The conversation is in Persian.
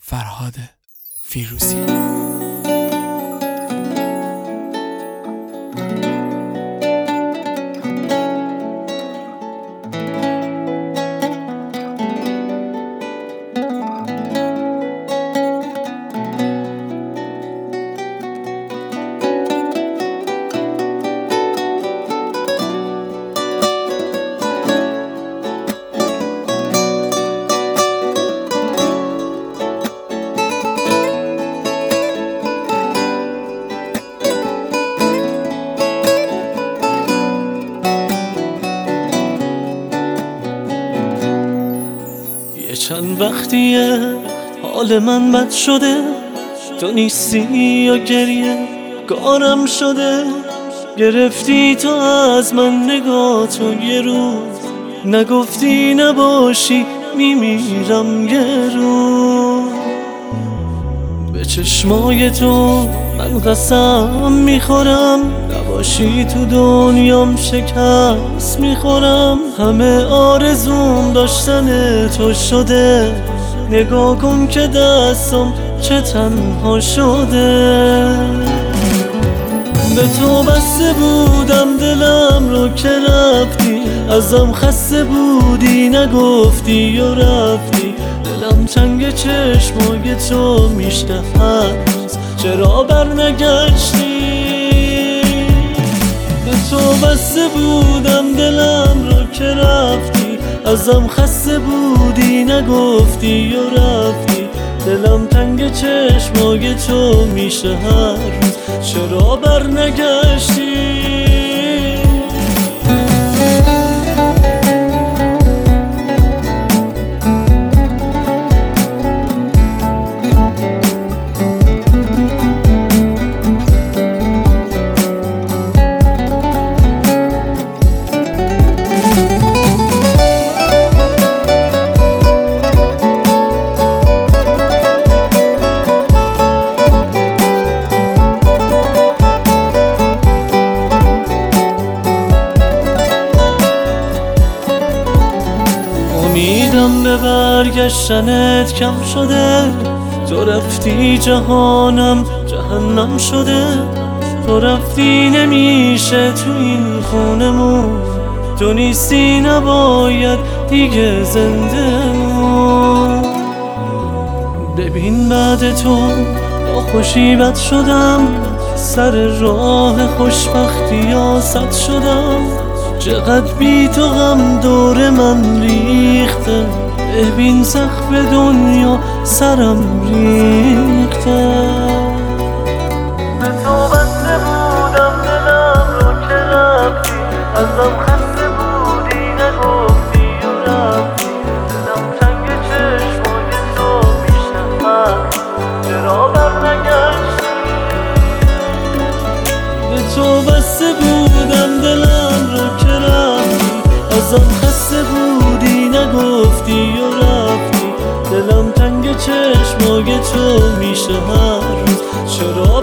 فرهاد فیروزی. چند وقتیه حال من بد شده، تو نیستی یا گریه کارم شده. گرفتی تو از من نگاه تو یه روز، نگفتی نباشی میمیرم یه روز. به چشمای تو من قسم میخورم، نباشی تو دنیام شکست میخورم. همه آرزوم داشتن تو شده، نگاه کن که دستم چه تنها شده. به تو بسته بودم دلم رو که رفتی، ازم خسته بودی نگفتی و رفتی. دلم تنگ چشمای تو میشته هست، چرا بر نگشتی؟ به تو بسته بودم دلم رو که رفتی، ازم خسته بودی نگفتی و رفتی. دلم تنگ چشمای تو میشه هر روز، چرا بر نگشتی؟ امیدم به برگشتنت کم شده، تو رفتی جهانم جهنم شده. تو رفتی نمیشه تو این خونمون، تو نیستی نباید دیگه زنده مون. ببین بعد تو ناخوشی بد شدم، سر راه خوشبختی آسد شدم. چقدر بی تو غم دور من ریخته، ببین سقف دنیا سرم ریخته. به تو بسته بودم دلم رو که رفتی، ازم خسته بودی نگفتی و رفتی. دلم تنگ چشمای تو میشنم، چرا بر نگشتی؟ به تو بسته بودم دلم رو که رفتی، ازم خسته بودی نگفتی و رفتی. دلم تنگ چشمای تو میشه هر روز، چرا